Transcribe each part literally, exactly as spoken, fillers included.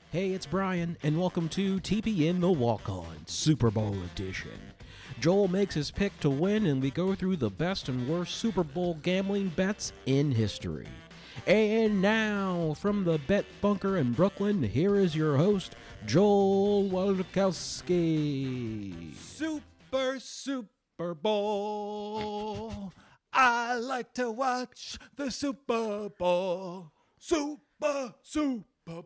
Hey, it's Brian, and welcome to T P N The Walk-On, Super Bowl Edition. Joel makes his pick to win, and we go through the best and worst Super Bowl gambling bets in history. And now, from the Bet Bunker in Brooklyn, here is your host, Joel Waldkowski. Super, Super Bowl. I like to watch the Super Bowl. Super, Super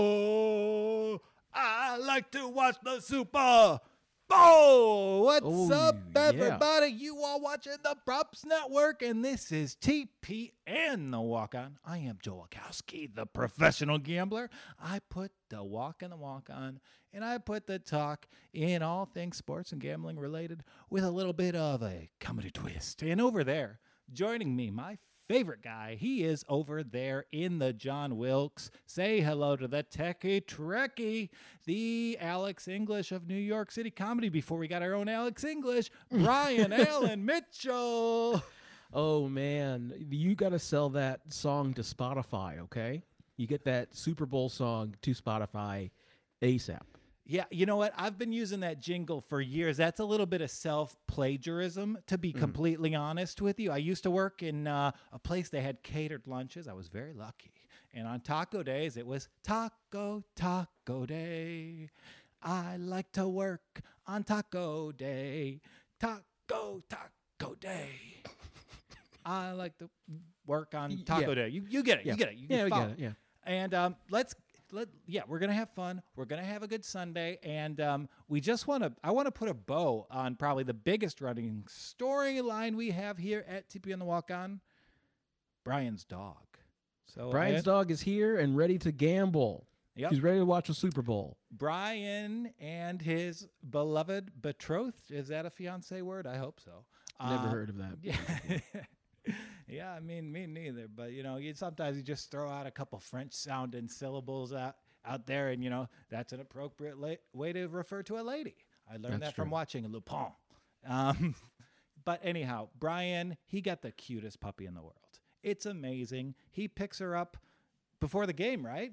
Bowl. I like to watch the Super Bowl. What's Oh, up, yeah. everybody? You are watching the Props Network, and this is T P N The Walk-On. I am Joel Waldkowski, the professional gambler. I put the walk in the walk-on, and I put the talk in all things sports and gambling related with a little bit of a comedy twist. And over there, joining me, my favorite guy, he is over there in the John Wilkes. Say hello to the techie trekkie, the Alex English of New York City comedy before we got our own Alex English, Brian Allen Mitchell. Oh, man, you got to sell that song to Spotify, okay? You get that Super Bowl song to Spotify ASAP. Yeah, you know what? I've been using that jingle for years. That's a little bit of self-plagiarism, to be completely honest with you. I used to work in uh, a place that had catered lunches. I was very lucky. And on taco days, it was Taco, Taco Day. I like to work on Taco Day. Taco, Taco Day. I like to work on Taco Yeah. Day. You, you get it. Yeah. You get it. You Yeah, we follow. get it, yeah. And um, let's let yeah, we're gonna have fun. We're gonna have a good Sunday, and um, we just want to. I want to put a bow on probably the biggest running storyline we have here at T P on the Walk On. Brian's dog. So Brian's Ed- dog is here and ready to gamble. Yep. He's ready to watch the Super Bowl. Brian and his beloved betrothed. Is that a fiance word? I hope so. Never Uh, heard of that. Yeah. Yeah, I mean, me neither. But, you know, you sometimes you just throw out a couple French sounding syllables out, out there, and, you know, that's an appropriate la- way to refer to a lady. I learned That's that from true. watching Lupin. Um, but anyhow, Brian, he got the cutest puppy in the world. It's amazing. He picks her up before the game, right?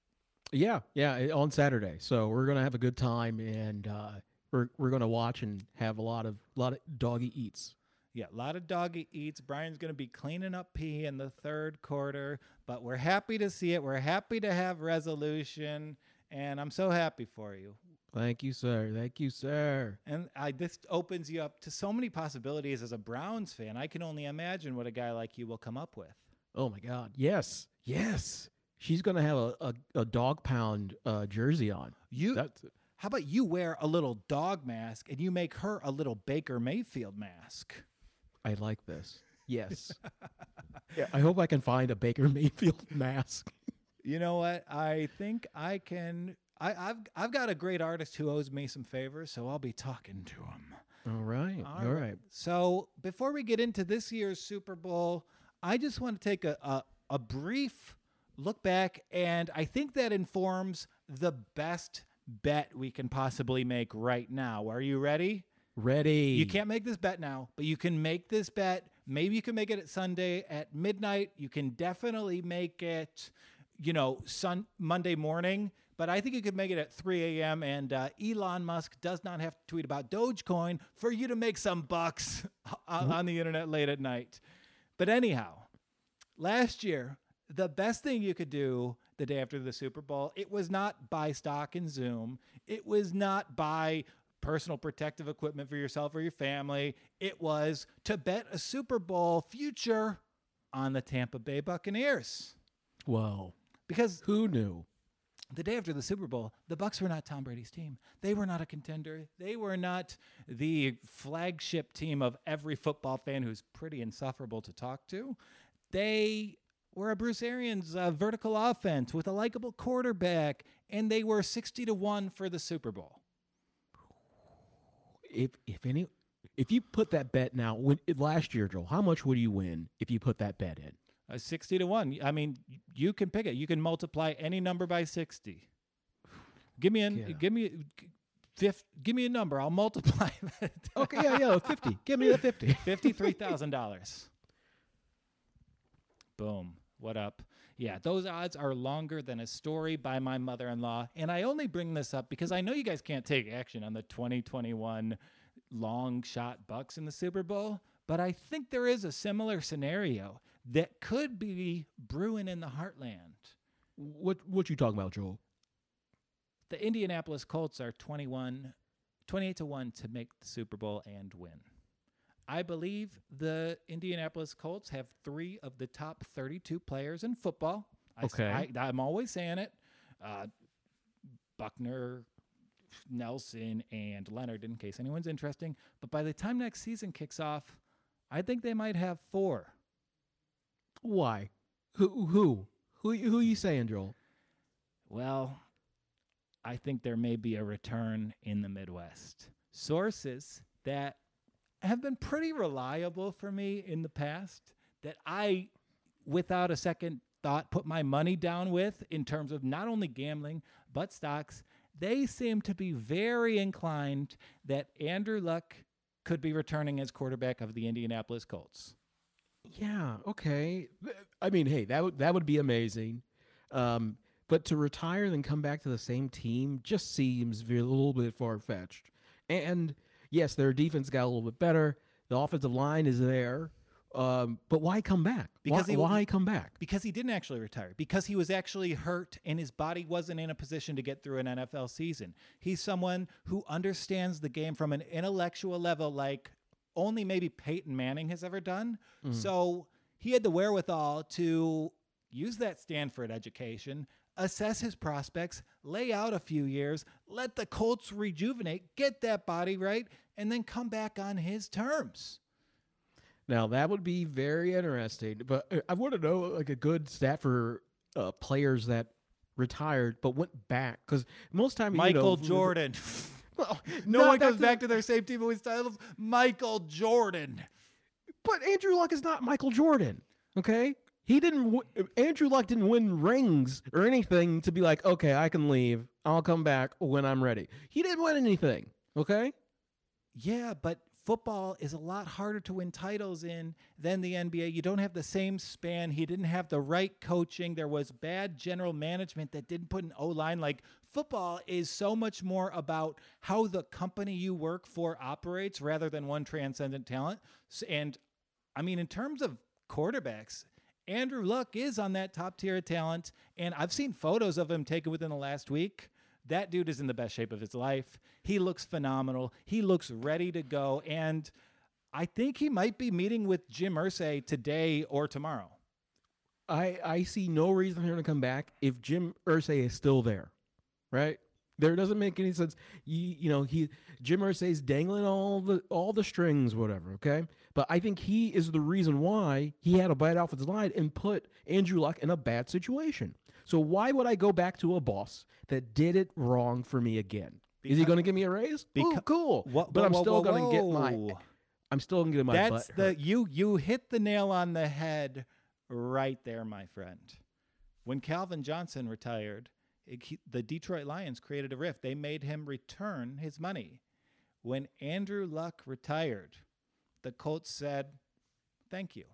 Yeah, yeah, on Saturday. So we're gonna have a good time, and uh, we're we're gonna watch and have a lot of lot of doggy eats. Yeah, a lot of doggy eats. Brian's going to be cleaning up pee in the third quarter, but we're happy to see it. We're happy to have resolution, and I'm so happy for you. Thank you, sir. Thank you, sir. And I, this opens you up to so many possibilities as a Browns fan. I can only imagine what a guy like you will come up with. Oh my God, yes, yes. She's gonna have a a, a dog pound uh, jersey on. You, That's how about you wear a little dog mask and you make her a little Baker Mayfield mask? I like this. Yes. Yeah, I hope I can find a Baker Mayfield mask. You know what? I think I can. I, I've I've got a great artist who owes me some favors, so I'll be talking to him. All right. All right. So before we get into this year's Super Bowl, I just want to take a, a, a brief look back, and I think that informs the best bet we can possibly make right now. Are you ready? Ready. You can't make this bet now, but you can make this bet. Maybe you can make it at Sunday at midnight. You can definitely make it, you know, sun Monday morning. But I think you could make it at three a.m. And uh, Elon Musk does not have to tweet about Dogecoin for you to make some bucks on, on the internet late at night. But anyhow, last year, the best thing you could do the day after the Super Bowl, it was not buy stock in Zoom. It was not buy personal protective equipment for yourself or your family. It was to bet a Super Bowl future on the Tampa Bay Buccaneers. Whoa. Because Who knew? the day after the Super Bowl, the Bucs were not Tom Brady's team. They were not a contender. They were not the flagship team of every football fan who's pretty insufferable to talk to. They were a Bruce Arians uh, vertical offense with a likable quarterback, and they were sixty to one for the Super Bowl. If if any if you put that bet now when last year, Joel, how much would you win if you put that bet in? Uh, sixty to one. I mean, you can pick it. You can multiply any number by sixty. Give me a Yeah. give me fifth, give me a number. I'll multiply that. Okay, yeah, yeah, fifty. Give me the fifty. fifty-three thousand dollars. Boom. What up? Yeah, those odds are longer than a story by my mother-in-law. And I only bring this up because I know you guys can't take action on the twenty twenty-one long shot Bucks in the Super Bowl, but I think there is a similar scenario that could be brewing in the heartland. What what you talking about, Joel? The Indianapolis Colts are twenty-one, twenty-eight to one to make the Super Bowl and win. I believe the Indianapolis Colts have three of the top thirty-two players in football. I, Okay. I, I'm always saying it. Uh, Buckner, Nelson, and Leonard, in case anyone's interesting. But by the time next season kicks off, I think they might have four. Why? Who who who who you saying, Joel? Well, I think there may be a return in the Midwest. Sources that have been pretty reliable for me in the past that I, without a second thought, put my money down with in terms of not only gambling, but stocks. They seem to be very inclined that Andrew Luck could be returning as quarterback of the Indianapolis Colts. Yeah, okay. I mean, hey, that would that would be amazing. Um, but to retire and then come back to the same team just seems a little bit far fetched. And yes, their defense got a little bit better. The offensive line is there. Um, but why come back? Because why, he- why come back? Because he didn't actually retire. Because he was actually hurt and his body wasn't in a position to get through an N F L season. He's someone who understands the game from an intellectual level like only maybe Peyton Manning has ever done. So he had the wherewithal to use that Stanford education, assess his prospects, lay out a few years, let the Colts rejuvenate, get that body right, and then come back on his terms. Now that would be very interesting. But uh, I want to know like a good stat for uh, players that retired but went back, because most time Michael you know, Jordan. Well, No not one goes to- back to their same team who wins titles. Michael Jordan. But Andrew Luck is not Michael Jordan. Okay, he didn't. W- Andrew Luck didn't win rings or anything to be like, okay, I can leave. I'll come back when I'm ready. He didn't win anything. Okay. Yeah, but football is a lot harder to win titles in than the N B A. You don't have the same span. He didn't have the right coaching. There was bad general management that didn't put an O-line. Like, football is so much more about how the company you work for operates rather than one transcendent talent. S- And, I mean, in terms of quarterbacks, Andrew Luck is on that top tier of talent. And I've seen photos of him taken within the last week. That dude is in the best shape of his life. He looks phenomenal. He looks ready to go. And I think he might be meeting with Jim Irsay today or tomorrow. I I see no reason for him to come back if Jim Irsay is still there, right? There doesn't make any sense. You, you know, he Jim Irsay's dangling all the all the strings, whatever. Okay, but I think he is the reason why he had a bad offensive line and put Andrew Luck in a bad situation. So why would I go back to a boss that did it wrong for me again? is he Because- going to give me a raise? Ooh, Becau- cool. Wha- but whoa, I'm whoa, still whoa, going to get my. whoa. I'm still going to get my That's butt the hurt. you you hit the nail on the head right there, my friend. When Calvin Johnson retired, it, he, the Detroit Lions created a rift. They made him return his money. When Andrew Luck retired, the Colts said, "Thank you."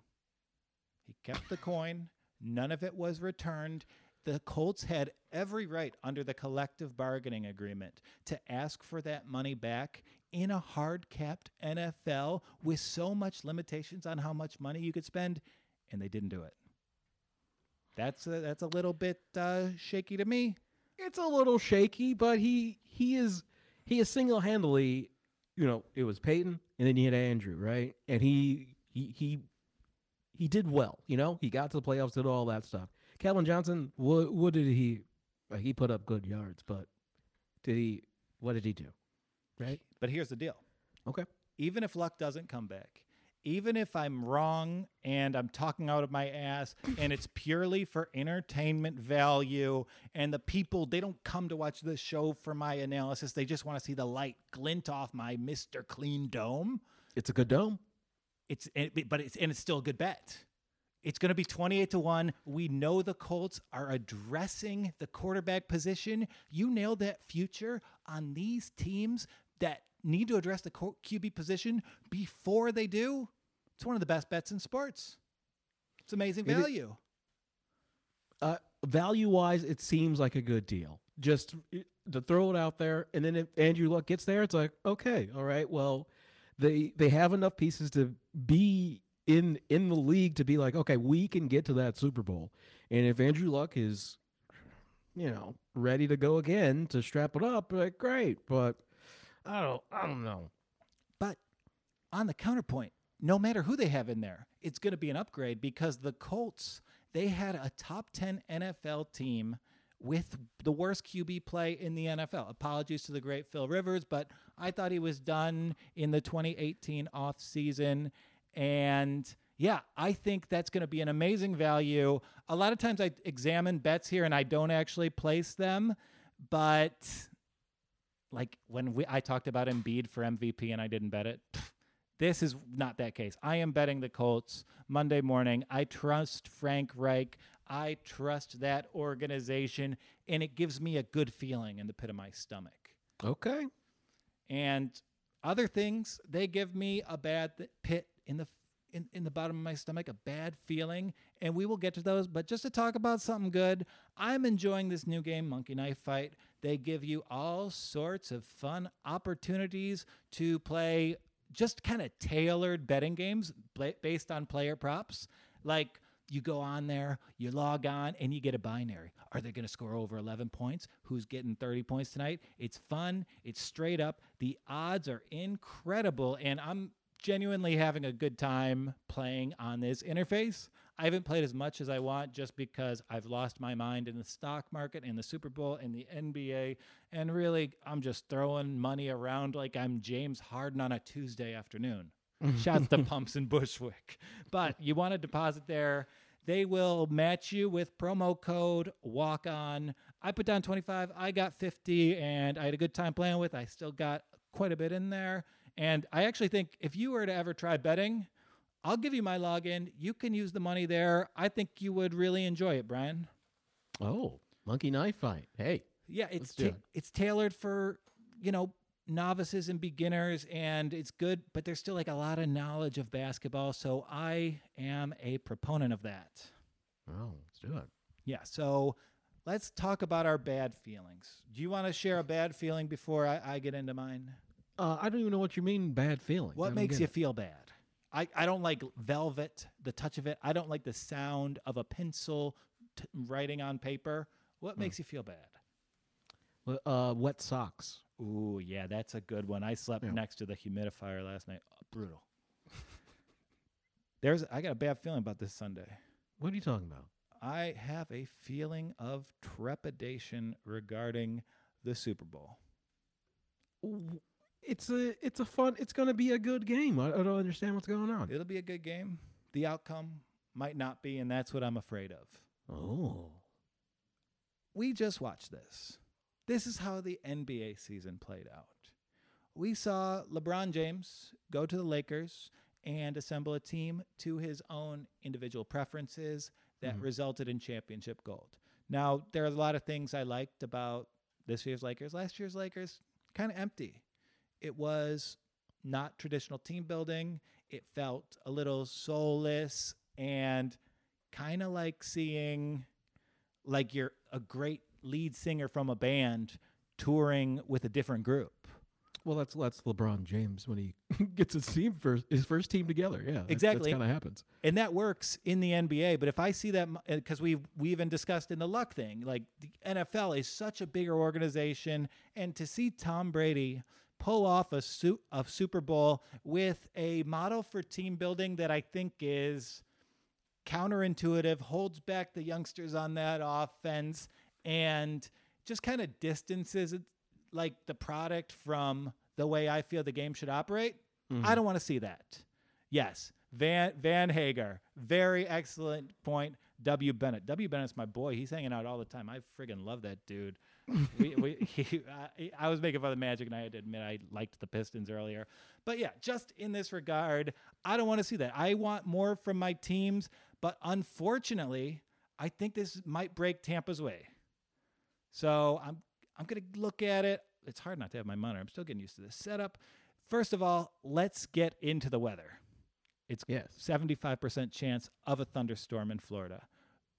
He kept the coin. None of it was returned. The Colts had every right under the collective bargaining agreement to ask for that money back in a hard-capped N F L with so much limitations on how much money you could spend, and they didn't do it. That's a, that's a little bit uh, shaky to me. It's a little shaky, but he he is he is single handedly, you know, it was Peyton and then you had Andrew, right? And he he he he did well, you know. He got to the playoffs, did all that stuff. Calvin Johnson, what what did he? Like, he put up good yards, but did he? What did he do? Right? But here's the deal. Okay. Even if Luck doesn't come back, even if I'm wrong and I'm talking out of my ass and it's purely for entertainment value and the people, they don't come to watch this show for my analysis. They just want to see the light glint off my Mister Clean dome. It's a good dome. It's it, but it's and it's still a good bet. It's going to be twenty-eight to one. We know the Colts are addressing the quarterback position. You nailed that future on these teams that need to address the Q B position before they do. It's one of the best bets in sports. It's amazing It is- value. Uh, value wise, it seems like a good deal. Just to throw it out there, and then if Andrew Luck gets there, it's like, okay, all right, well, they they have enough pieces to be in in the league to be like, okay, we can get to that Super Bowl. And if Andrew Luck is, you know, ready to go again to strap it up, like great. But I don't I don't know. But on the counterpoint, no matter who they have in there, it's going to be an upgrade because the Colts, they had a top ten N F L team with the worst Q B play in the N F L. Apologies to the great Phil Rivers, but I thought he was done in the twenty eighteen offseason. And yeah, I think that's going to be an amazing value. A lot of times I examine bets here and I don't actually place them, but like when we I talked about Embiid for M V P and I didn't bet it, this is not that case. I am betting the Colts Monday morning. I trust Frank Reich. I trust that organization, and it gives me a good feeling in the pit of my stomach. Okay. And other things, they give me a bad th- pit in the in, in the bottom of my stomach, a bad feeling, and we will get to those. But just to talk about something good, I'm enjoying this new game, Monkey Knife Fight. They give you all sorts of fun opportunities to play just kind of tailored betting games based on player props. Like you go on there, you log on, and you get a binary. Are they going to score over eleven points? Who's getting thirty points tonight? It's fun. It's straight up. The odds are incredible, and I'm genuinely having a good time playing on this interface. I haven't played as much as I want just because I've lost my mind in the stock market and the Super Bowl and the N B A. And really, I'm just throwing money around like I'm James Harden on a Tuesday afternoon. Shouts to Pumps and Bushwick. But you want to deposit there. They will match you with promo code WALK-ON. I put down twenty-five. I got fifty, and I had a good time playing with. I still got quite a bit in there. And I actually think if you were to ever try betting, I'll give you my login. You can use the money there. I think you would really enjoy it, Brian. Oh, Monkey Knife Fight. Hey. Yeah, it's ta- it. it's tailored for, you know, novices and beginners, and it's good, but there's still like a lot of knowledge of basketball. So I am a proponent of that. Oh, let's do it. Yeah, so let's talk about our bad feelings. Do you want to share a bad feeling before I, I get into mine? Uh, I don't even know what you mean bad feeling. What makes you feel bad? I, I don't like velvet, the touch of it. I don't like the sound of a pencil t- writing on paper. What makes you feel bad? Well, uh, wet socks. Ooh, yeah, that's a good one. I slept Yeah. next to the humidifier last night. Oh, brutal. There's, I got a bad feeling about this Sunday. What are you talking about? I have a feeling of trepidation regarding the Super Bowl. It's a it's a fun. It's going to be a good game. I, I don't understand what's going on. It'll be a good game. The outcome might not be, and that's what I'm afraid of. Oh, We just watched this. This is how the N B A season played out. We saw LeBron James go to the Lakers and assemble a team to his own individual preferences that Mhm. resulted in championship gold. Now, there are a lot of things I liked about this year's Lakers. Last year's Lakers, kind of empty. It was not traditional team building. It felt a little soulless and kind of like seeing like you're a great lead singer from a band touring with a different group. well, that's that's LeBron James when he gets his team first, his first team together. Yeah, that- Exactly. That's kind of happens. And that works in the N B A. But if I see that, because we we even discussed in the luck thing, like the N F L is such a bigger organization, and to see Tom Brady pull off a, su- a Super Bowl with a model for team building that I think is counterintuitive, holds back the youngsters on that offense, and just kind of distances it, like the product from the way I feel the game should operate. Mhm. I don't want to see that. Yes, Van Van Hager, very excellent point. W. Bennett. W. Bennett's my boy. He's hanging out all the time. I friggin' love that dude. we, we, he, I, I was making fun of the Magic, and I had to admit I liked the Pistons earlier. But yeah, just in this regard, I don't want to see that. I want more from my teams, but unfortunately, I think this might break Tampa's way. So I'm I'm gonna look at it. It's hard not to have my monitor. I'm still getting used to this setup. First of all, let's get into the weather. It's Yes. seventy-five percent chance of a thunderstorm in Florida.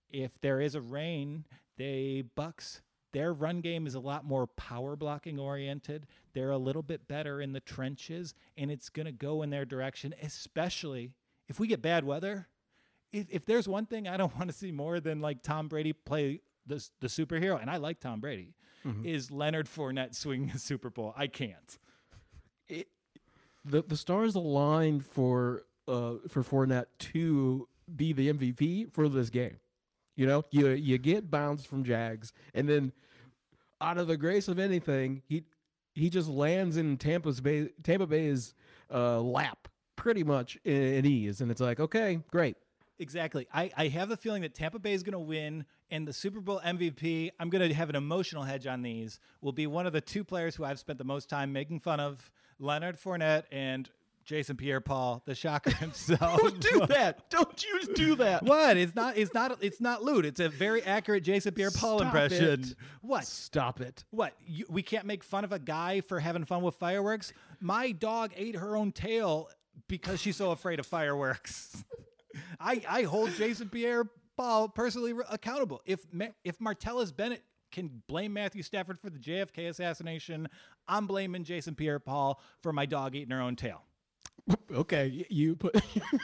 if there is a rain, they Bucks, their run game is a lot more power blocking oriented. They're a little bit better in the trenches, and it's going to go in their direction, especially if we get bad weather. If, if there's one thing I don't want to see more than like Tom Brady play the, the superhero, and I like Tom Brady, mm-hmm. is Leonard Fournette swinging a Super Bowl. I can't. It, the the stars aligned for uh, for Fournette to be the M V P for this game. You know, you you get bounced from Jags, and then out of the grace of anything, he he just lands in Tampa's Bay, Tampa Bay's uh, lap pretty much in, in ease, and it's like, okay, great. Exactly. I, I have the feeling that Tampa Bay is going to win, and the Super Bowl M V P, I'm going to have an emotional hedge on these, will be one of the two players who I've spent the most time making fun of, Leonard Fournette and Jason Pierre-Paul, the Shocker himself. Don't do that. Don't you do that. What? It's not It's not. It's not lewd. It's a very accurate Jason Pierre-Paul Stop impression. It. What? Stop it. What? You, we can't make fun of a guy for having fun with fireworks? My dog ate her own tail because she's so afraid of fireworks. I, I hold Jason Pierre-Paul personally re- accountable. If Ma- if Martellus Bennett can blame Matthew Stafford for the J F K assassination, I'm blaming Jason Pierre-Paul for my dog eating her own tail. Okay, you put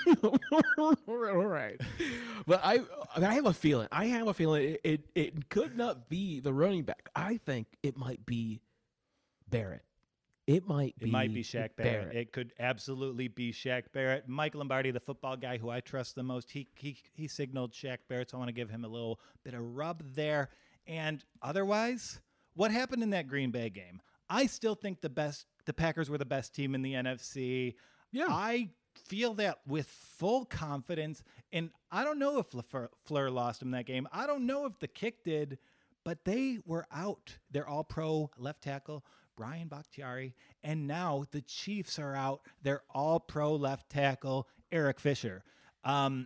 all right, but I I have a feeling. I have a feeling it, it it could not be the running back. I think it might be Barrett. It might be. It might be Shaq Barrett. Barrett. It could absolutely be Shaq Barrett. Mike Lombardi, the football guy who I trust the most, he he he signaled Shaq Barrett, so I want to give him a little bit of rub there. And otherwise, what happened in that Green Bay game? I still think the best, the Packers were the best team in the N F C. Yeah, I feel that with full confidence. And I don't know if LaFleur lost him that game. I don't know if the kick did, but they were out. They're all pro left tackle Brian Bakhtiari, and now the Chiefs are out. They're all pro left tackle Eric Fisher. Um,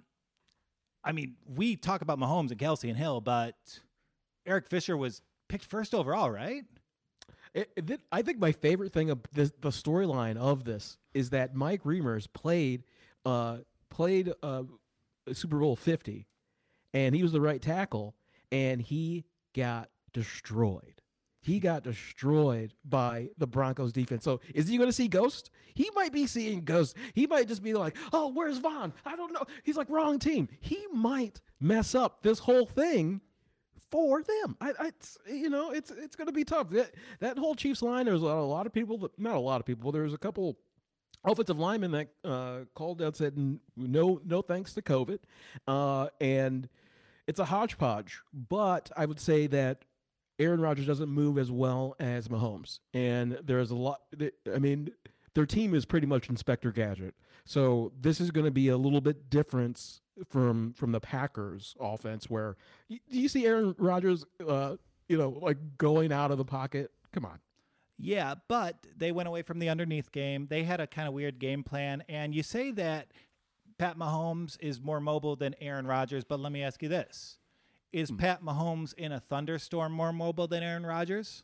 I mean, we talk about Mahomes and Kelsey and Hill, but Eric Fisher was picked first overall, right? It, it, I think my favorite thing of this, the storyline of this is that Mike Reimers played uh, played uh, Super Bowl fifty, and he was the right tackle, and he got destroyed. He got destroyed by the Broncos defense. So is he going to see ghosts? He might be seeing ghosts. He might just be like, oh, where's Vaughn? I don't know. He's like, wrong team. He might mess up this whole thing for them. I, I you know, it's it's going to be tough. That, that whole Chiefs line, there's a lot, a lot of people, that, not a lot of people, there's a couple offensive linemen that uh, called out, said no, no thanks to COVID. Uh, and it's a hodgepodge. But I would say that Aaron Rodgers doesn't move as well as Mahomes. And there's a lot, I mean, their team is pretty much Inspector Gadget. So this is going to be a little bit different from from the Packers offense, where do you see Aaron Rodgers, uh, you know, like going out of the pocket? Come on. Yeah, but they went away from the underneath game. They had a kind of weird game plan. And you say that Pat Mahomes is more mobile than Aaron Rodgers, but let me ask you this. Is hmm. Pat Mahomes in a thunderstorm more mobile than Aaron Rodgers?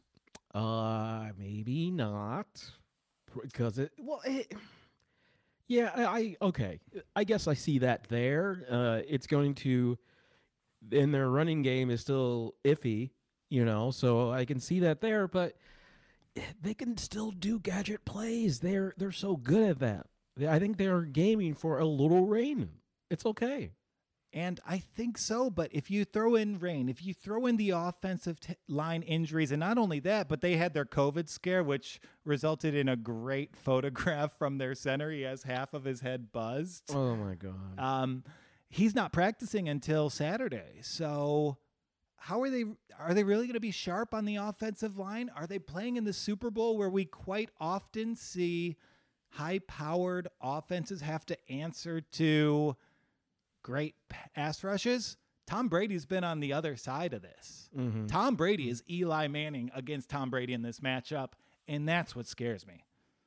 Uh, maybe not. Because it, well, it, yeah, I, I, okay. I guess I see that there. Uh, it's going to, and their running game is still iffy, you know, so I can see that there, but they can still do gadget plays. They're, they're so good at that. I think they're gaming for a little rain. It's okay. And I think so, but if you throw in rain, if you throw in the offensive t- line injuries, and not only that, but they had their COVID scare, which resulted in a great photograph from their center. He has half of his head buzzed. Oh, my God. Um, he's not practicing until Saturday. So how are they? Are they really going to be sharp on the offensive line? Are they playing in the Super Bowl, where we quite often see high-powered offenses have to answer to great pass rushes? Tom Brady's been on the other side of this. Mm-hmm. Tom Brady is Eli Manning against Tom Brady in this matchup, and that's what scares me.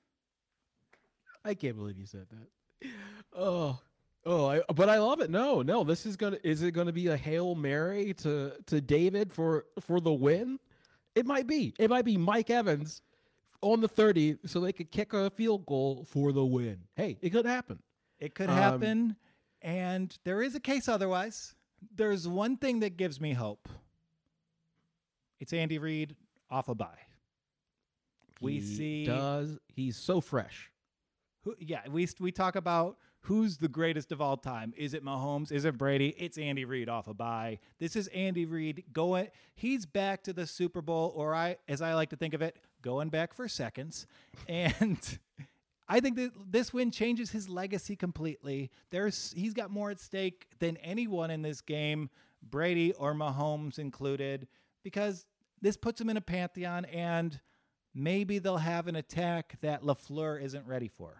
I can't believe you said that. Oh, oh, I, but I love it. No, no, this is gonna. Is it gonna be a Hail Mary to to David for for the win? It might be. It might be Mike Evans on the thirty, so they could kick a field goal for the win. Hey, it could happen. It could happen. Um, And there is a case otherwise. There's one thing that gives me hope. It's Andy Reid off a bye. We He see does. He's so fresh. who, yeah, we we talk about who's the greatest of all time. Is it Mahomes? Is it Brady? It's Andy Reid off a bye. This is Andy Reid going. He's back to the Super Bowl, or I, as I like to think of it, going back for seconds. And I think that this win changes his legacy completely. There's he's got more at stake than anyone in this game, Brady or Mahomes included, because this puts him in a pantheon, and maybe they'll have an attack that LaFleur isn't ready for.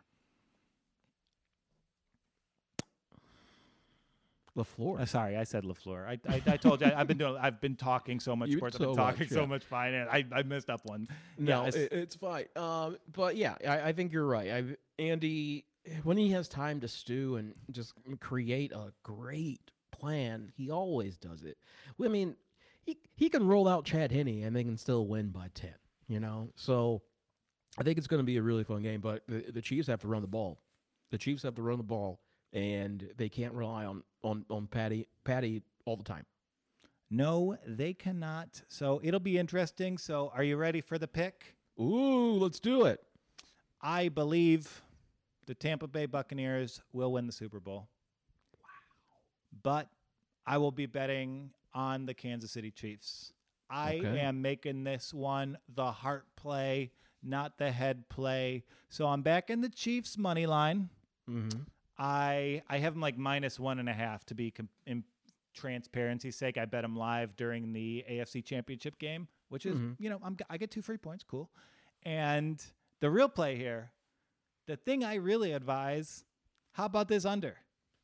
LaFleur. Uh, sorry, I said LaFleur. I, I I told you I, I've been doing. I've been talking so much You- sports. so I've been talking much, so yeah. much finance. I I messed up one. No, Yeah, it's- it, it's fine. Um, but yeah, I, I think you're right. I, Andy, when he has time to stew and just create a great plan, he always does it. I mean, he he can roll out Chad Henne and they can still win by ten. You know, so I think it's going to be a really fun game. But the, the Chiefs have to run the ball. The Chiefs have to run the ball, and they can't rely on on on Patty Patty all the time. No, they cannot. So it'll be interesting. So are you ready for the pick? Ooh, let's do it. I believe the Tampa Bay Buccaneers will win the Super Bowl. Wow. But I will be betting on the Kansas City Chiefs. I Okay. am making this one the heart play, not the head play. So I'm back in the Chiefs money line. Mm-hmm. I I have them like minus one and a half to be com- in transparency's sake. I bet them live during the A F C Championship game, which is, Mhm. you know, I'm, I get two free points. Cool. And the real play here, the thing I really advise, how about this under?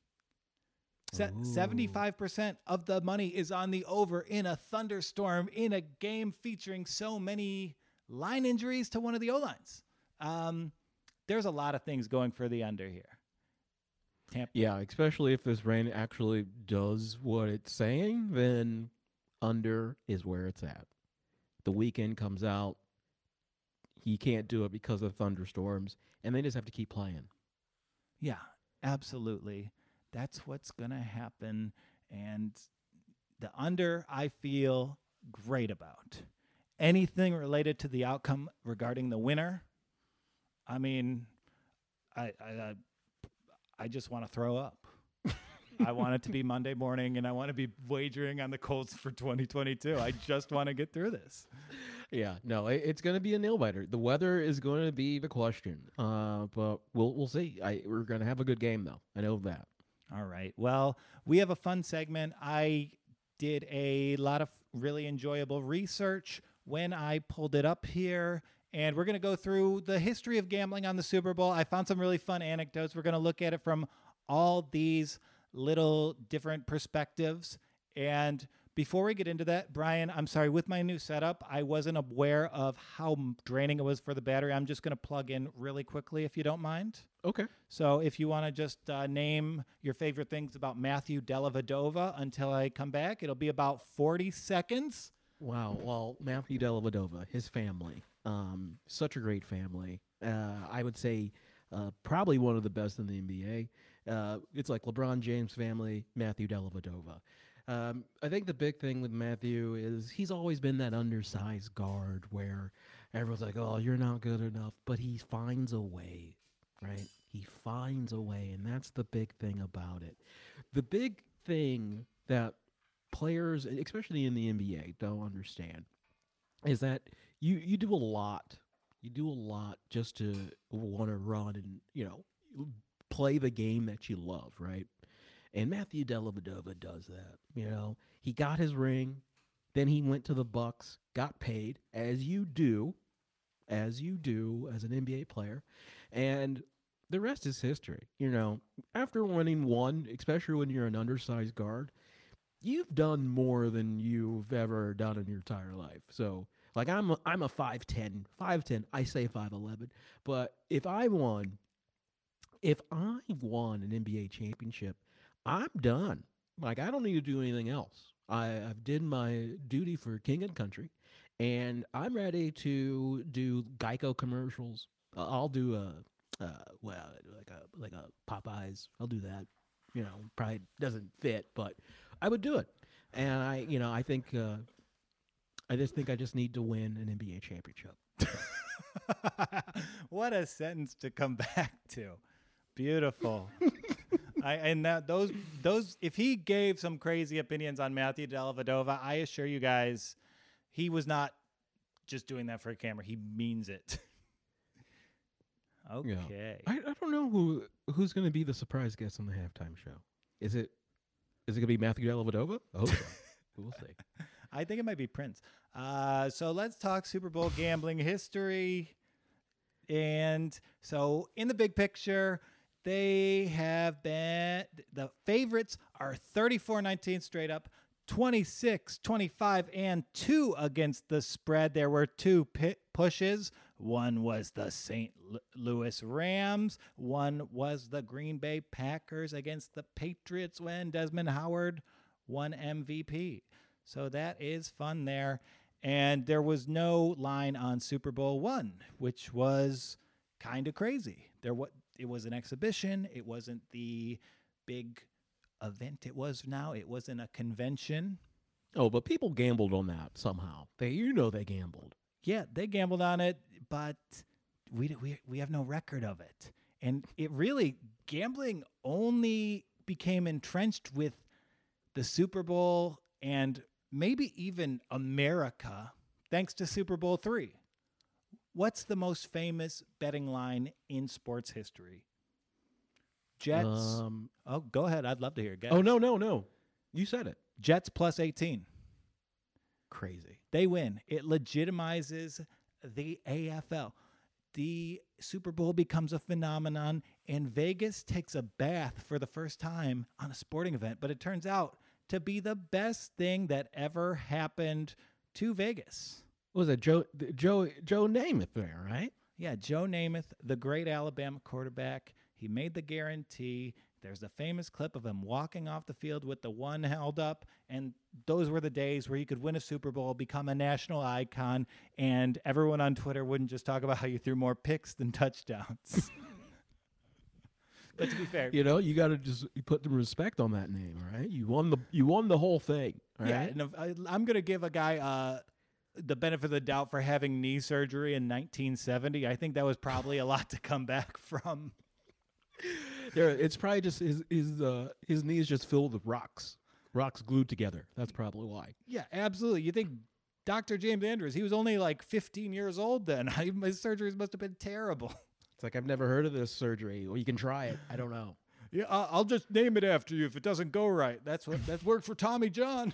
Se- Ooh. seventy-five percent of the money is on the over in a thunderstorm in a game featuring so many line injuries to one of the O-lines. Um, there's a lot of things going for the under here. Tampa. Yeah, especially if this rain actually does what it's saying, then under is where it's at. The weekend comes out. He can't do it because of thunderstorms, and they just have to keep playing. Yeah, absolutely. That's what's going to happen. And the under, I feel great about. Anything related to the outcome regarding the winner, I mean, I I, I, I just want to throw up. I want it to be Monday morning, and I want to be wagering on the Colts for twenty twenty-two. I just want to get through this. Yeah, no, it, it's going to be a nail biter. The weather is going to be the question, uh, but we'll we'll see. I, we're going to have a good game, though. I know that. All right. Well, we have a fun segment. I did a lot of really enjoyable research when I pulled it up here, and we're going to go through the history of gambling on the Super Bowl. I found some really fun anecdotes. We're going to look at it from all these little different perspectives. And before we get into that, Brian, I'm sorry, with my new setup, I wasn't aware of how draining it was for the battery. I'm just going to plug in really quickly, if you don't mind. Okay. So if you want to just uh, name your favorite things about Matthew Dellavedova until I come back, it'll be about forty seconds. Wow. Well, Matthew Dellavedova, his family, um, such a great family. Uh, I would say uh, probably one of the best in the N B A. Uh, it's like LeBron James' family, Matthew Dellavedova. Um, I think the big thing with Matthew is he's always been that undersized guard where everyone's like, oh, you're not good enough, but he finds a way, right? He finds a way, and that's the big thing about it. The big thing that players, especially in the N B A, don't understand is that you, you do a lot. You do a lot just to want to run and, you know, play the game that you love, right? And Matthew Dellavedova does that. You know, he got his ring, then he went to the Bucks, got paid, as you do, as you do as an N B A player, and the rest is history. You know, after winning one, especially when you're an undersized guard, you've done more than you've ever done in your entire life. So, like, I'm a, I'm a five ten, five ten, I say five eleven, but if I won, if I won an N B A championship, I'm done. Like, I don't need to do anything else. I, I've did my duty for king and country, and I'm ready to do Geico commercials. Uh, I'll do a, uh, well, like a like a Popeyes. I'll do that. You know, probably doesn't fit, but I would do it. And I, you know, I think, uh, I just think I just need to win an N B A championship. What a sentence to come back to. Beautiful. I, and that those those if he gave some crazy opinions on Matthew Dellavedova, I assure you guys, he was not just doing that for a camera. He means it. Okay. Yeah. I, I don't know who who's going to be the surprise guest on the halftime show. Is it is it going to be Matthew Dellavedova? Oh, we'll see. I think it might be Prince. Uh, so let's talk Super Bowl gambling history. And so in the big picture, they have been, the favorites are thirty-four nineteen straight up, twenty-six twenty-five, and two against the spread. There were two pit pushes. One was the Saint Louis Rams. One was the Green Bay Packers against the Patriots when Desmond Howard won M V P. So that is fun there. And there was no line on Super Bowl one, which was kind of crazy. There what it was an exhibition. It wasn't the big event it was now. It wasn't a convention. Oh, but people gambled on that somehow. They, you know, they gambled. Yeah, they gambled on it, but we we we have no record of it. And it really, gambling only became entrenched with the Super Bowl and maybe even America, thanks to Super Bowl three. What's the most famous betting line in sports history? Jets. Um, oh, go ahead. I'd love to hear it. Guess. Oh, no, no, no. You said it. Jets plus eighteen. Crazy. They win. It legitimizes the A F L. The Super Bowl becomes a phenomenon, and Vegas takes a bath for the first time on a sporting event. But it turns out to be the best thing that ever happened to Vegas. What was it Joe Joe Joe Namath there, right? Yeah, Joe Namath, the great Alabama quarterback. He made the guarantee. There's a famous clip of him walking off the field with the one held up, and those were the days where you could win a Super Bowl, become a national icon, and everyone on Twitter wouldn't just talk about how you threw more picks than touchdowns. But to be fair, you know, you got to just put some respect on that name, all right? You won the you won the whole thing, all yeah. right? And if I, I'm going to give a guy uh, the benefit of the doubt for having knee surgery in nineteen seventy. I think that was probably a lot to come back from. There, it's probably just his his uh, his knees just filled with rocks, rocks glued together. That's probably why. Yeah, absolutely. You think Doctor James Andrews? He was only like fifteen years old then. His surgeries must have been terrible. It's like I've never heard of this surgery. Well, you can try it. I don't know. Yeah, I'll just name it after you if it doesn't go right. That's what that's worked for Tommy John.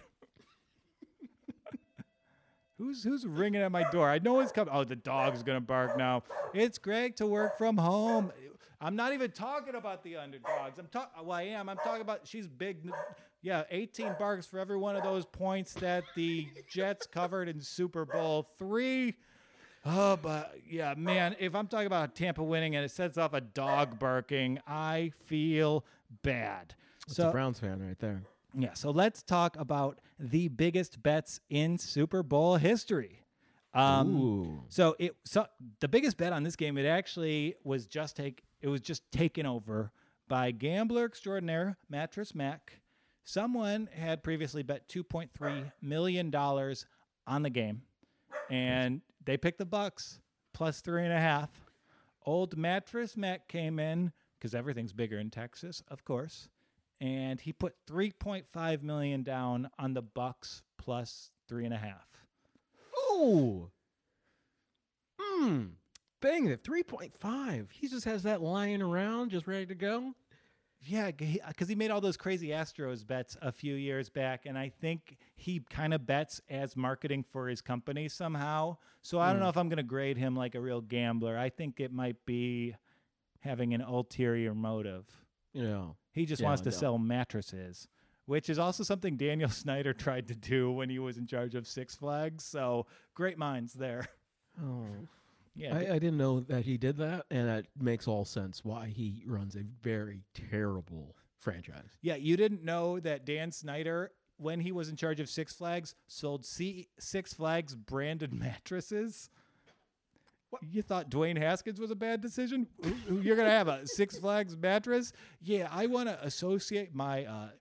Who's who's ringing at my door? I know it's coming. Oh, the dog's gonna bark now. It's Greg to work from home. I'm not even talking about the underdogs. I'm talking. Well, I am. I'm talking about she's big. Yeah, eighteen barks for every one of those points that the Jets covered in Super Bowl three. Oh, but yeah, man, if I'm talking about Tampa winning and it sets off a dog barking, I feel bad. It's so, a Browns fan right there. Yeah, so let's talk about the biggest bets in Super Bowl history. Um, Ooh. So it so the biggest bet on this game, it actually was just take it was just taken over by gambler extraordinaire Mattress Mac. Someone had previously bet two point three million dollars on the game, and they picked the Bucks plus three and a half. Old Mattress Mac came in because everything's bigger in Texas, of course, and he put three point five million down on the Bucks plus three and a half. Oh, hmm. Bang it, three point five. He just has that lying around, just ready to go. Yeah, because he made all those crazy Astros bets a few years back, and I think he kind of bets as marketing for his company somehow. So I don't Mm. know if I'm going to grade him like a real gambler. I think it might be having an ulterior motive. You know, He just Yeah, wants to no. sell mattresses, which is also something Daniel Snyder tried to do when he was in charge of Six Flags. So great minds there. oh. Yeah, I, I didn't know that he did that, and it makes all sense why he runs a very terrible franchise. Yeah, you didn't know that Dan Snyder, when he was in charge of Six Flags, sold C- Six Flags branded mattresses? What? You thought Dwayne Haskins was a bad decision? You're going to have a Six Flags mattress? Yeah, I want to associate my uh,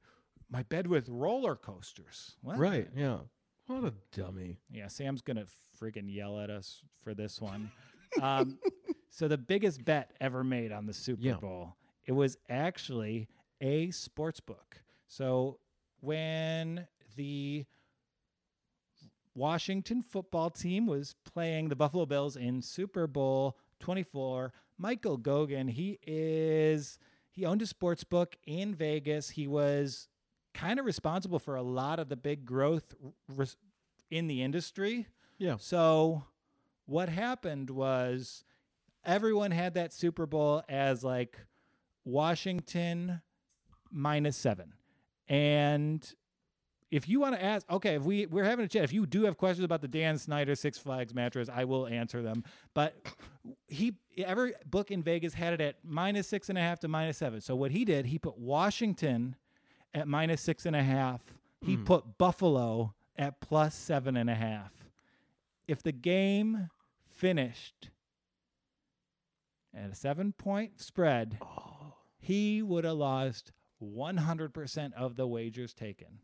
my bed with roller coasters. What? Right, yeah. What a dummy. Yeah, Sam's going to friggin' yell at us for this one. um, so the biggest bet ever made on the Super Yeah. Bowl, it was actually a sports book. So when the Washington football team was playing the Buffalo Bills in Super Bowl twenty-four, Michael Goguen, he is he owned a sports book in Vegas. He was kind of responsible for a lot of the big growth res- in the industry. Yeah. So what happened was everyone had that Super Bowl as like Washington minus seven. And if you want to ask, okay, if we, we're having a chat, if you do have questions about the Dan Snyder Six Flags mattress, I will answer them. But he, every book in Vegas had it at minus six and a half to minus seven. So what he did, he put Washington at minus six and a half. He Mm. put Buffalo at plus seven and a half. If the game finished at a seven-point spread, Oh. he would have lost one hundred percent of the wagers taken.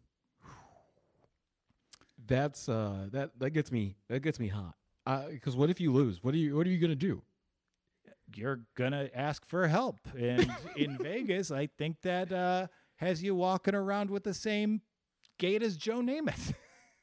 That's uh that that gets me that gets me hot. Because what if you lose? What are you what are you gonna do? You're gonna ask for help, and in Vegas, I think that uh, has you walking around with the same gait as Joe Namath.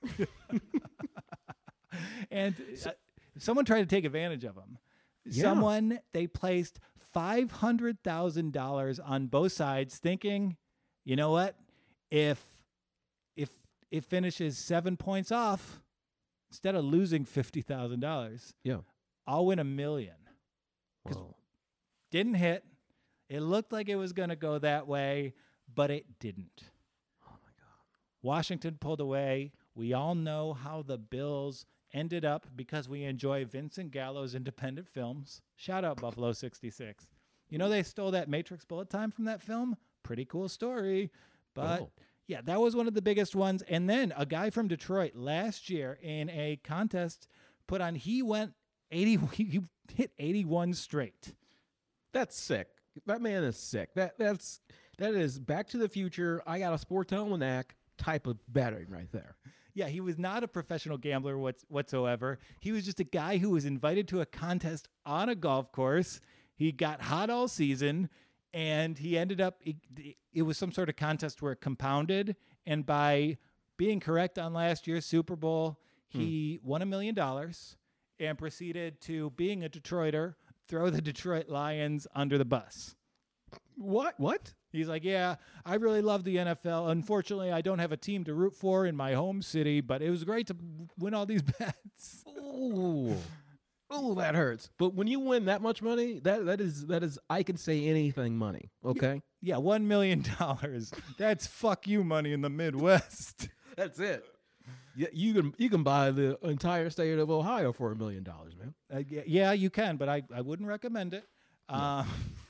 And uh, someone tried to take advantage of him. Yeah. Someone, they placed five hundred thousand dollars on both sides, thinking, you know what, if if it finishes seven points off, instead of losing fifty thousand dollars, Yeah. I'll win a million. Whoa. Didn't hit. It looked like it was going to go that way, but it didn't. Oh my God. Washington pulled away. We all know how the Bills ended up because we enjoy Vincent Gallo's independent films. Shout out Buffalo sixty-six. You know, they stole that Matrix bullet time from that film. Pretty cool story. But Oh. yeah, that was one of the biggest ones. And then a guy from Detroit last year in a contest put on, he went eighty, he hit eighty-one straight. That's sick. That man is sick. That that's that is Back to the Future. I got a sports almanac type of betting right there. Yeah, he was not a professional gambler whats- whatsoever. He was just a guy who was invited to a contest on a golf course. He got hot all season, and he ended up, it, it was some sort of contest where it compounded, and by being correct on last year's Super Bowl, he hmm. won a million dollars and proceeded to, being a Detroiter, throw the Detroit Lions under the bus. What? What? He's like, yeah, I really love the N F L. Unfortunately, I don't have a team to root for in my home city, but it was great to win all these bets. Ooh. Ooh, that hurts. But when you win that much money, that that is that is I can say anything money. Okay? Yeah, one million dollars. That's fuck you money in the Midwest. That's it. Yeah, you can you can buy the entire state of Ohio for a million dollars, man. Uh, yeah, yeah, you can, but I, I wouldn't recommend it. No. Uh,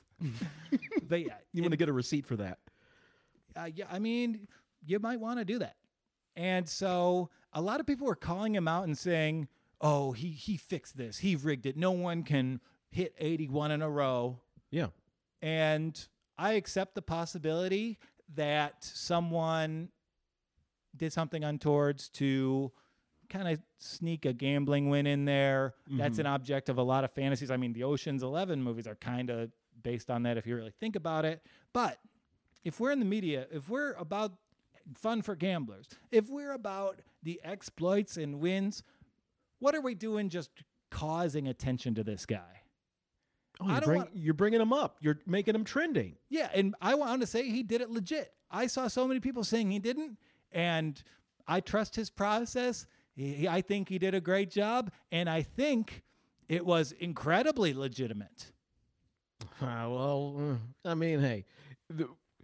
but yeah, You want to get a receipt for that. Uh, yeah, I mean, you might want to do that. And so a lot of people were calling him out and saying, oh, he, he fixed this. He rigged it. No one can hit eighty-one in a row. Yeah. And I accept the possibility that someone did something untowards to kind of sneak a gambling win in there. Mm-hmm. That's an object of a lot of fantasies. I mean, the Ocean's Eleven movies are kind of based on that if you really think about it. But if we're in the media, if we're about fun for gamblers, if we're about the exploits and wins, what are we doing just causing attention to this guy? Oh, you're, I don't bring, want, you're bringing him up. You're making him trending. Yeah, and I want to say he did it legit. I saw so many people saying he didn't, and I trust his process. He, I think he did a great job, and I think it was incredibly legitimate. Uh, well, uh, I mean, hey, the,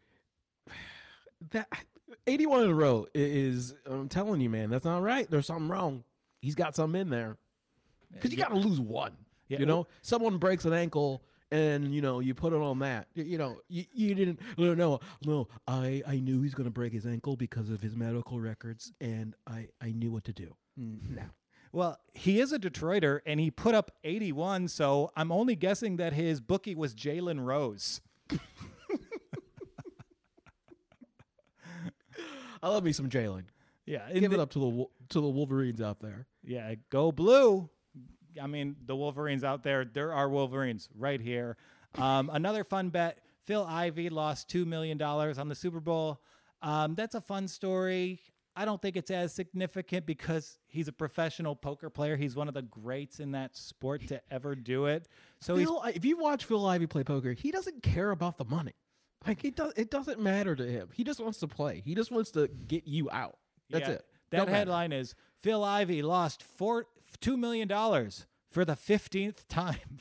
that eighty-one in a row is, I'm telling you, man, that's not right. There's something wrong. He's got something in there. Because you yeah. got to lose one. Yeah. You know, someone breaks an ankle and, you know, you put it on that. You, you know, you, you didn't, no, no, no. I, I knew he's going to break his ankle because of his medical records, and I, I knew what to do. No. Well, he is a Detroiter, and he put up eighty-one, so I'm only guessing that his bookie was Jalen Rose. I love me some Jalen. Yeah, Give the, it up to the Wo- to the Wolverines out there. Yeah, go blue. I mean, the Wolverines out there, there are Wolverines right here. Um, another fun bet, Phil Ivey lost two million dollars on the Super Bowl. Um, that's a fun story. I don't think it's as significant because he's a professional poker player. He's one of the greats in that sport to ever do it. So Phil, if you watch Phil Ivey play poker, he doesn't care about the money. Like he does, it doesn't matter to him. He just wants to play. He just wants to get you out. That's yeah, it. That Don't headline matter. is Phil Ivey lost four two million dollars for the fifteenth time.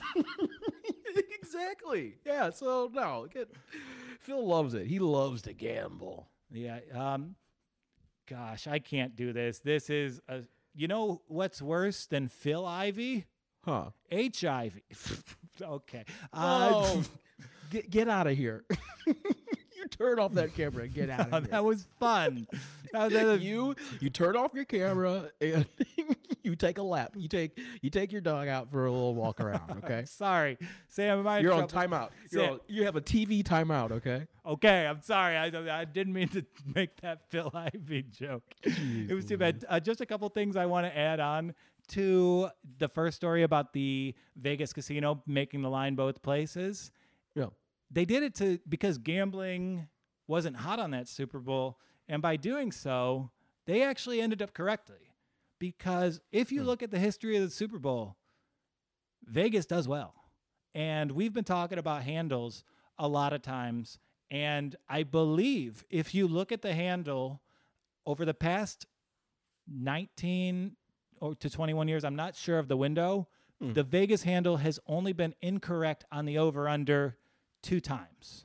Exactly. Yeah. So no, get, Phil loves it. He loves to gamble. Yeah. Um. Gosh, I can't do this. This is a. You know what's worse than Phil Ivey? Huh? H I V. Okay. Uh, Oh, get get out of here. You turn off that camera and get out of no, here. that was fun. That was, that was, you you turn off your camera and you take a lap. You take you take your dog out for a little walk around. Okay. Sorry, Sam. Am I in You're on trouble? timeout. You're Sam- on, you have a T V timeout. Okay. Okay, I'm sorry. I, I didn't mean to make that Phil Ivey joke. It was too bad. Uh, just a couple things I want to add on to the first story about the Vegas casino making the line both places. Yeah. They did it to because gambling wasn't hot on that Super Bowl, and by doing so, they actually ended up correctly. Because if you Hmm. look at the history of the Super Bowl, Vegas does well. And we've been talking about handles a lot of times. And I believe if you look at the handle over the past nineteen or to twenty-one years, I'm not sure of the window, Hmm. the Vegas handle has only been incorrect on the over-under two times.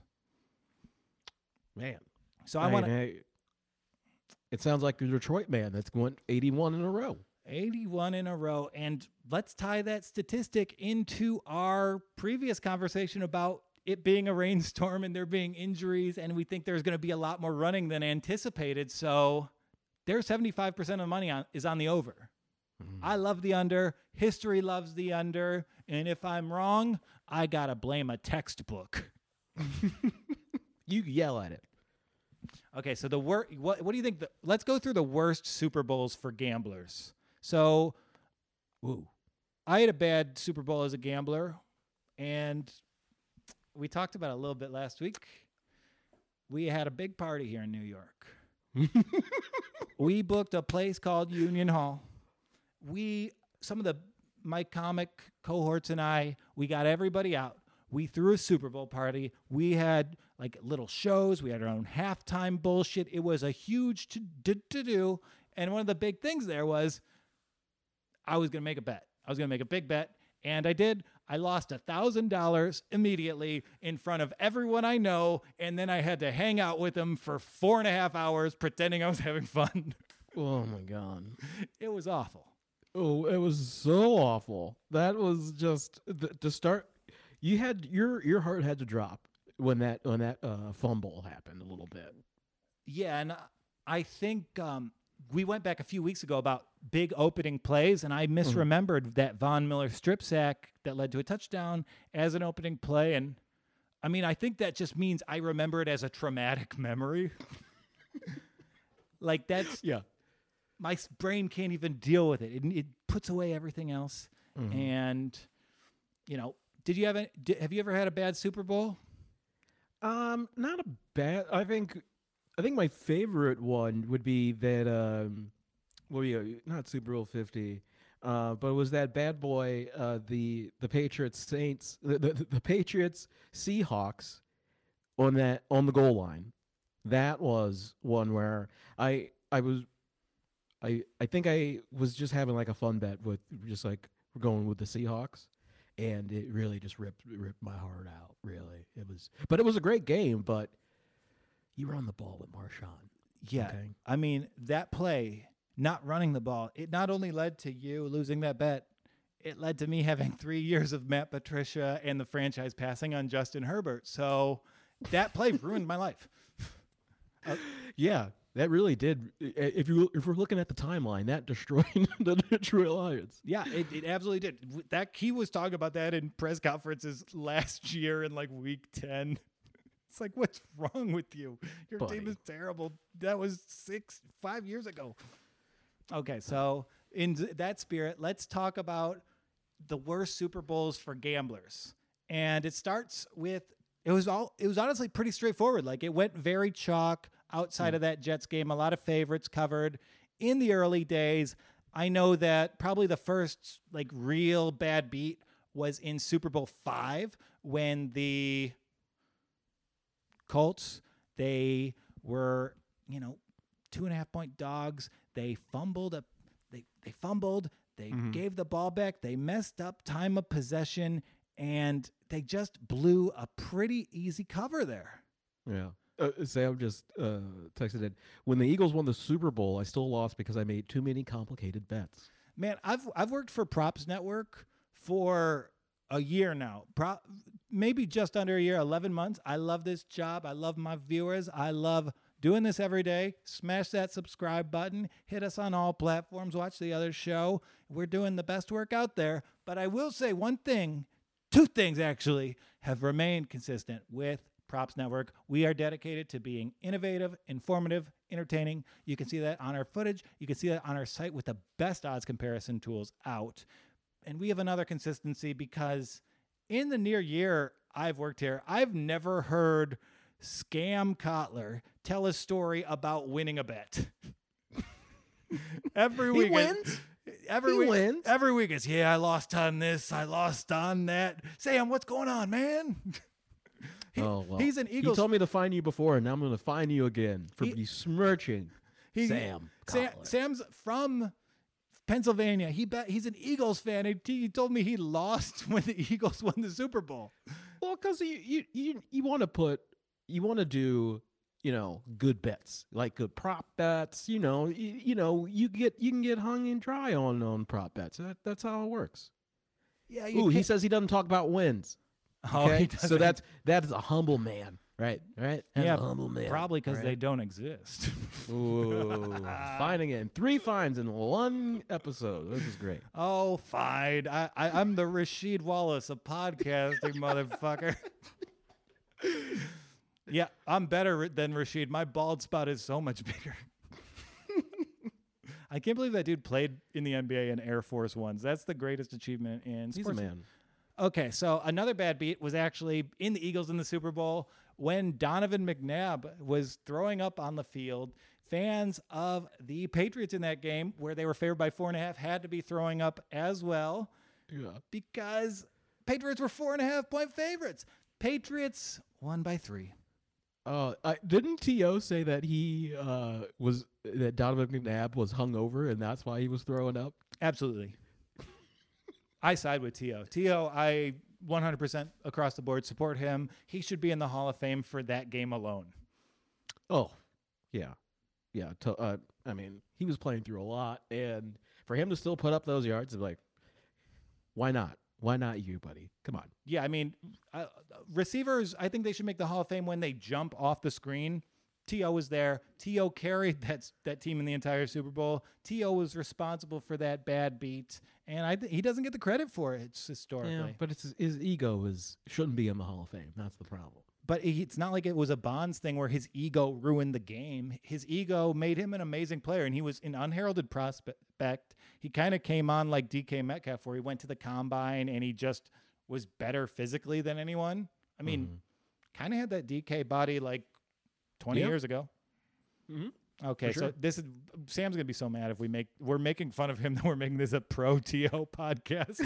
Man. So I want to... Hey, it sounds like a Detroit man that's going eighty-one in a row. eighty-one in a row. And let's tie that statistic into our previous conversation about it being a rainstorm and there being injuries, and we think there's going to be a lot more running than anticipated. So their seventy-five percent of the money on, is on the over. Mm. I love the under. History loves the under. And if I'm wrong, I got to blame a textbook. You yell at it. Okay, so the wor- what what do you think? The, let's go through the worst Super Bowls for gamblers. So, Ooh. I had a bad Super Bowl as a gambler, and we talked about it a little bit last week. We had a big party here in New York. We booked a place called Union Hall. We some of the my comic cohorts and I, we got everybody out. We threw a Super Bowl party. We had like little shows. We had our own halftime bullshit. It was a huge to, to, to do. And one of the big things there was I was going to make a bet. I was going to make a big bet. And I did. I lost one thousand dollars immediately in front of everyone I know. And then I had to hang out with them for four and a half hours pretending I was having fun. Oh, my God. It was awful. Oh, it was so awful. That was just th- to start. You had your your heart had to drop when that when that uh, fumble happened a little bit. Yeah, and I think um, we went back a few weeks ago about big opening plays, and I misremembered mm-hmm. that Von Miller strip sack that led to a touchdown as an opening play. And I mean, I think that just means I remember it as a traumatic memory. Like that's yeah. My brain can't even deal with it. It, it puts away everything else. Mm-hmm. And you know, did you have a, did, have you ever had a bad Super Bowl? Um, not a bad. I think I think my favorite one would be that. Um, well, yeah, not Super Bowl fifty, uh, but it was that bad boy, uh, the the Patriots Saints, the, the the Patriots Seahawks, on that on the goal line. That was one where I I was, I I think I was just having like a fun bet with just like we're going with the Seahawks. And it really just ripped ripped my heart out. Really, it was, but it was a great game. But you were on the ball with Marshawn. Yeah, okay? I mean that play, not running the ball, it not only led to you losing that bet, it led to me having three years of Matt Patricia and the franchise passing on Justin Herbert. So that play ruined my life. Uh, yeah, that really did. If you if we're looking at the timeline, that destroyed the Detroit Lions. Yeah, it, it absolutely did. That he was talking about that in press conferences last year in like week ten. It's like, what's wrong with you? Your Buddy. team is terrible. That was six, five years ago. Okay, so in th- that spirit, let's talk about the worst Super Bowls for gamblers. And it starts with it was all it was honestly pretty straightforward. Like it went very chalk outside mm. of that Jets game. A lot of favorites covered in the early days. I know that probably the first like real bad beat was in Super Bowl five when the Colts, they were, you know, two and a half point dogs. They fumbled a they they fumbled. They mm-hmm. gave the ball back. They messed up time of possession, and they just blew a pretty easy cover there. Yeah. Uh, Sam just uh, texted in, when the Eagles won the Super Bowl, I still lost because I made too many complicated bets. Man, I've I've worked for Props Network for a year now, Pro- maybe just under a year, eleven months. I love this job. I love my viewers. I love doing this every day. Smash that subscribe button. Hit us on all platforms. Watch the other show. We're doing the best work out there. But I will say one thing, two things actually, have remained consistent with Props Network. We are dedicated to being innovative, informative, entertaining. You can see that on our footage. You can see that on our site with the best odds comparison tools out. And we have another consistency because in the near year I've worked here, I've never heard Scam Kotler tell a story about winning a bet. Every week, he wins. Every he week, wins. Every week is, yeah, I lost on this, I lost on that. Sam, what's going on, man? he, oh, well, he's an Eagles. He told me to find you before, and now I'm going to find you again for he, besmirching he, Sam. Sam Sam's from Pennsylvania. He bet he's an Eagles fan. He, he told me he lost when the Eagles won the Super Bowl. Well, because you you you, you want to put you want to do you know good bets, like good prop bets. You know you, you know you get you can get hung and dry on on prop bets. That, that's how it works. Yeah. Ooh, he says he doesn't talk about wins. Oh, okay? he doesn't. So that's that is a humble man, right? Right? That's yeah, a humble man. Probably because right? they don't exist. Ooh, fine again. Three fines in one episode. This is great. Oh, fine. I, I I'm the Rasheed Wallace of podcasting, motherfucker. Yeah, I'm better than Rasheed. My bald spot is so much bigger. I can't believe that dude played in the N B A in Air Force Ones. That's the greatest achievement in He's sports. a man. Okay, so another bad beat was actually in the Eagles in the Super Bowl when Donovan McNabb was throwing up on the field. Fans of the Patriots in that game, where they were favored by four and a half, had to be throwing up as well. Yeah. Because Patriots were four and a half point favorites. Patriots won by three. Uh, I, didn't T O say that he uh, was that Donovan McNabb was hungover and that's why he was throwing up? Absolutely. I side with T O. T O, I one hundred percent across the board support him. He should be in the Hall of Fame for that game alone. Oh, yeah. Yeah. To, uh, I mean, he was playing through a lot, and for him to still put up those yards, it's like, why not? Why not you, buddy? Come on. Yeah, I mean, uh, receivers, I think they should make the Hall of Fame when they jump off the screen. T O was there. T O carried that, that team in the entire Super Bowl. T O was responsible for that bad beat, and I th- he doesn't get the credit for it it's historically. Yeah, but it's his, his ego is shouldn't be in the Hall of Fame. That's the problem. But it's not like it was a Bonds thing where his ego ruined the game. His ego made him an amazing player, and he was an unheralded prospect. He kind of came on like D K Metcalf, where he went to the combine and he just was better physically than anyone. I mean, mm-hmm. kind of had that D K body like twenty yep. years ago. Mm-hmm. Okay, sure. So this is Sam's gonna be so mad if we make we're making fun of him that we're making this a pro T O podcast.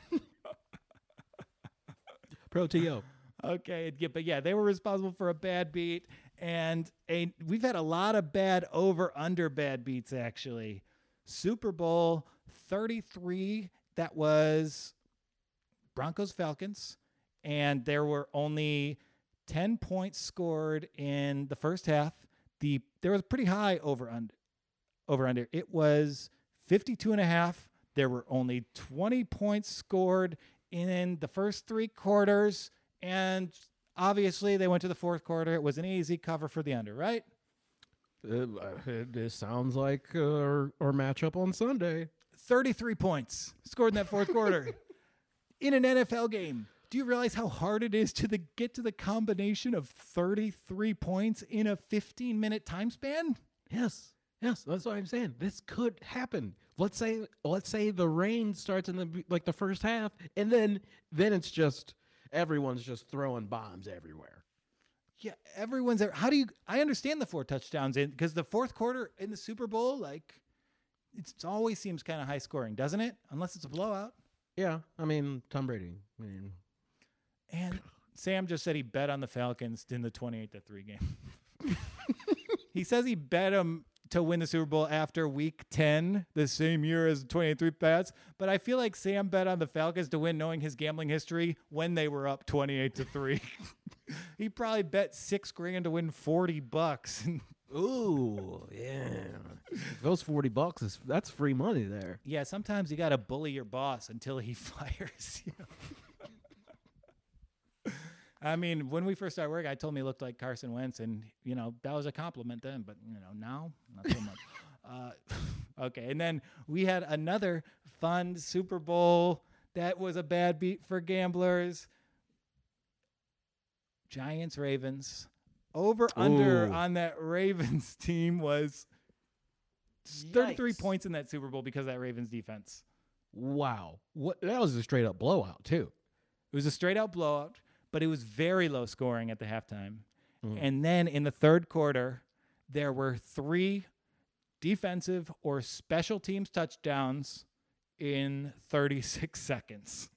Pro T O. Okay, but yeah, they were responsible for a bad beat, and a we've had a lot of bad over under bad beats actually. Super Bowl thirty-three, that was Broncos Falcons, and there were only ten points scored in the first half. The there was pretty high over under over under. It was fifty-two and a half. There were only twenty points scored in the first three quarters. And obviously, they went to the fourth quarter. It was an easy cover for the under, right? Uh, it, it sounds like uh, our, our matchup on Sunday. thirty-three points scored in that fourth quarter in an N F L game. Do you realize how hard it is to the get to the combination of thirty-three points in a fifteen minute time span? Yes. Yes, that's what I'm saying. This could happen. Let's say let's say the rain starts in the like the first half, and then then it's just everyone's just throwing bombs everywhere. Yeah, everyone's there. How do you? I understand the four touchdowns in because the fourth quarter in the Super Bowl, like, it's, it always seems kind of high scoring, doesn't it? Unless it's a blowout. Yeah, I mean Tom Brady. I mean, and Sam just said he bet on the Falcons in the twenty-eight to three game. He says he bet them to win the Super Bowl after week ten, the same year as the twenty-eight three bets. But I feel like Sam bet on the Falcons to win, knowing his gambling history, when they were up twenty-eight to three. He probably bet six grand to win forty bucks. Ooh, yeah. Those forty bucks, is that's free money there. Yeah, sometimes you got to bully your boss until he fires you. I mean, when we first started working, I told him he looked like Carson Wentz, and, you know, that was a compliment then, but, you know, now, not so much. uh, okay, and then we had another fun Super Bowl that was a bad beat for gamblers. Giants, Ravens. Over under Ooh. on that Ravens team was thirty-three Yikes. points in that Super Bowl because of that Ravens defense. Wow. What that was a straight up blowout too. It was a straight out blowout, but it was very low scoring at the halftime. Mm. And then in the third quarter, there were three defensive or special teams touchdowns in thirty-six seconds.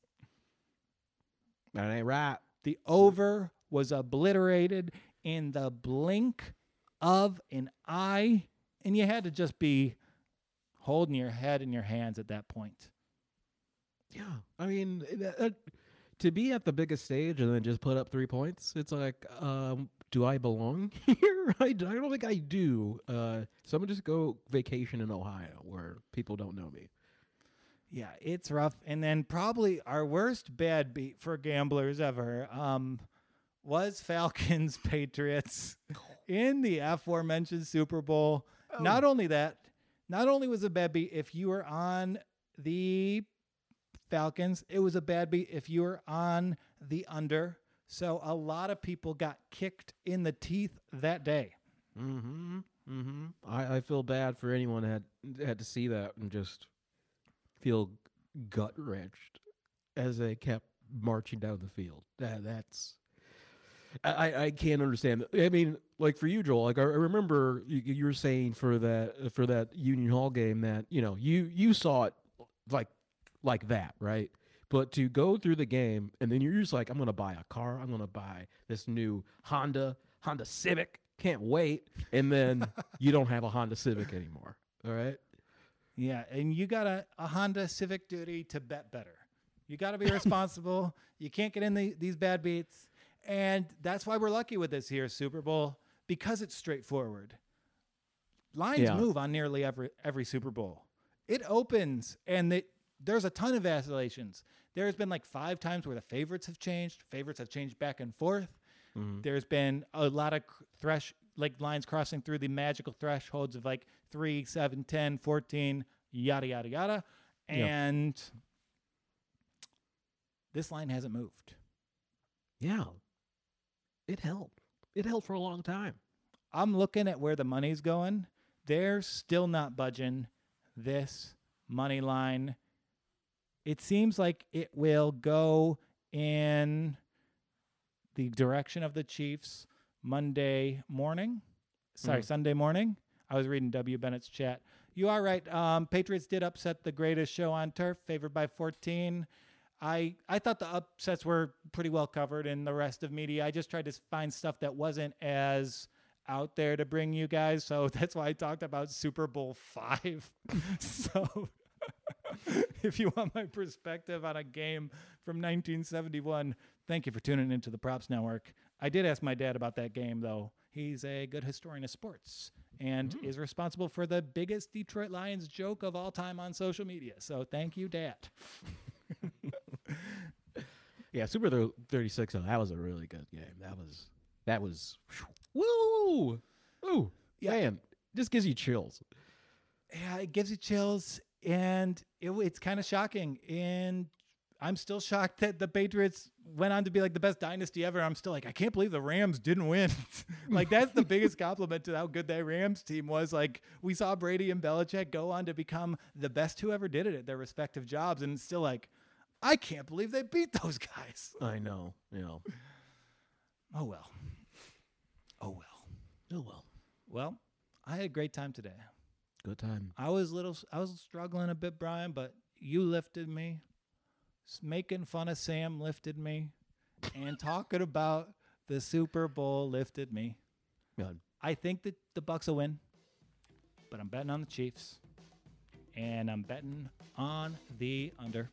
That ain't right. The over was obliterated in the blink of an eye, and you had to just be holding your head in your hands at that point. Yeah. I mean, that, that, to be at the biggest stage and then just put up three points, it's like, um, do I belong here? I, I don't think I do. Uh, so I'm going to just go vacation in Ohio where people don't know me. Yeah, it's rough. And then probably our worst bad beat for gamblers ever um, was Falcons Patriots in the aforementioned Super Bowl. Oh. Not only that, not only was it a bad beat if you were on the Falcons, it was a bad beat if you were on the under. So a lot of people got kicked in the teeth that day. Mm-hmm. Mm-hmm. I, I feel bad for anyone that had, had to see that and just feel gut wrenched as they kept marching down the field. That that's I, I can't understand. I mean, like for you, Joel, like I, I remember you, you were saying for that for that Union Hall game that you know you you saw it like like that, right? But to go through the game and then you're just like, I'm gonna buy a car, I'm gonna buy this new Honda Honda Civic, can't wait, and then you don't have a Honda Civic anymore. All right. Yeah, and you got a, a Honda Civic duty to bet better. You got to be responsible. You can't get in the, these bad beats. And that's why we're lucky with this here Super Bowl, because it's straightforward. Lines Yeah. move on nearly every every Super Bowl. It opens, and it, there's a ton of vacillations. There's been like five times where the favorites have changed. Favorites have changed back and forth. Mm-hmm. There's been a lot of thresh like lines crossing through the magical thresholds of like three, seven, ten, fourteen, yada, yada, yada. And yeah. This line hasn't moved. Yeah. It held. It held for a long time. I'm looking at where the money's going. They're still not budging this money line. It seems like it will go in the direction of the Chiefs Monday morning. Sorry, mm. Sunday morning. I was reading W. Bennett's chat. You are right. Um, Patriots did upset the greatest show on turf, favored by fourteen. I, I thought the upsets were pretty well covered in the rest of media. I just tried to find stuff that wasn't as out there to bring you guys. So that's why I talked about Super Bowl five. So if you want my perspective on a game from nineteen seventy-one, thank you for tuning into the Props Network. I did ask my dad about that game, though. He's a good historian of sports and mm. is responsible for the biggest Detroit Lions joke of all time on social media. So thank you, Dad. Yeah, Super thirty-six, that was a really good game. That was, that was, woo! Ooh, yeah. Man, just gives you chills. Yeah, it gives you chills, and it, it's kind of shocking. And I'm still shocked that the Patriots went on to be like the best dynasty ever. I'm still like, I can't believe the Rams didn't win. Like, that's the biggest compliment to how good that Rams team was. Like, we saw Brady and Belichick go on to become the best who ever did it at their respective jobs. And it's still like, I can't believe they beat those guys. I know. You know. Oh, well. Oh, well. Oh, well. Well, I had a great time today. Good time. I was little, I was struggling a bit, Brian, but you lifted me. Making fun of Sam lifted me, and talking about the Super Bowl lifted me. Good. I think that the Bucs will win, but I'm betting on the Chiefs, and I'm betting on the under.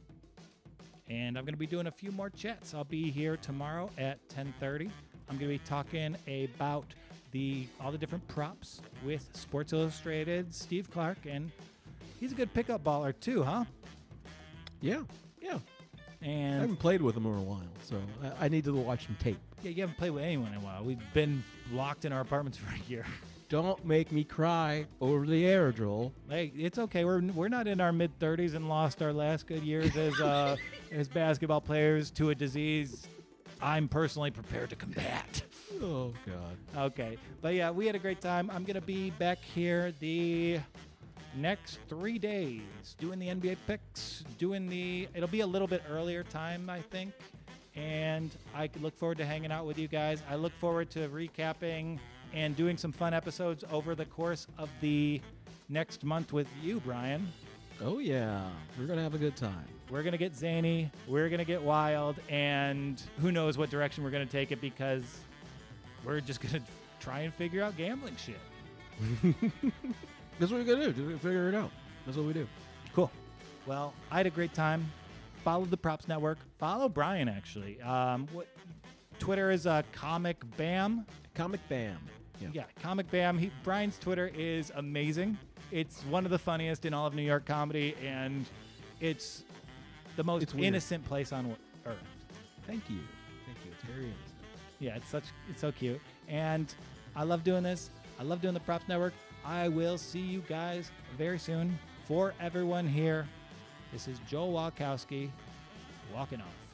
And I'm going to be doing a few more chats. I'll be here tomorrow at ten thirty. I'm going to be talking about the all the different props with Sports Illustrated Steve Clark, and he's a good pickup baller too, huh? Yeah. Yeah. I And haven't played with him in a while, so I, I need to watch some tape. yeah, you haven't played with anyone in a while. We've been locked in our apartments for a year. Don't make me cry over the air, Joel. Hey, it's okay. We're we're not in our mid thirties and lost our last good years as uh, as basketball players to a disease I'm personally prepared to combat. Oh, God. Okay, but yeah, we had a great time. I'm gonna be back here the next three days doing the N B A picks, doing the, it'll be a little bit earlier time, I think. And I could look forward to hanging out with you guys. I look forward to recapping and doing some fun episodes over the course of the next month with you, Brian. Oh, yeah. We're going to have a good time. We're going to get zany. We're going to get wild. And who knows what direction we're going to take it, because we're just going to try and figure out gambling shit. That's what we're going to do. Just figure it out. That's what we do. Cool. Well, I had a great time. Follow the Props Network. Follow Brian, actually. Um, what Twitter is uh, Comic Bam. Comic Bam. Yeah. Yeah, Comic Bam. He, Brian's Twitter is amazing. It's one of the funniest in all of New York comedy, and it's the most It's weird. innocent place on earth. Thank you. Thank you. It's very innocent. Yeah, it's such it's so cute. And I love doing this. I love doing the Props Network. I will see you guys very soon. For everyone here, this is Joel Walkowski walking off.